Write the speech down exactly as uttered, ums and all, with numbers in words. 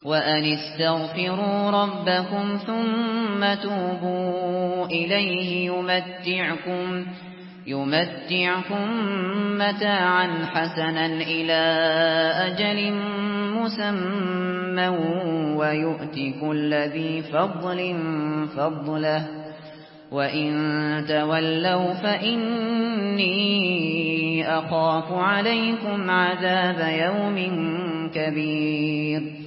وأن استغفروا ربكم ثم توبوا إليه يمتعكم يمتعكم متاعا حسنا إلى أجل مسمى ويؤت كل ذي فضل فضله وإن تولوا فإني أخاف عليكم عذاب يوم كبير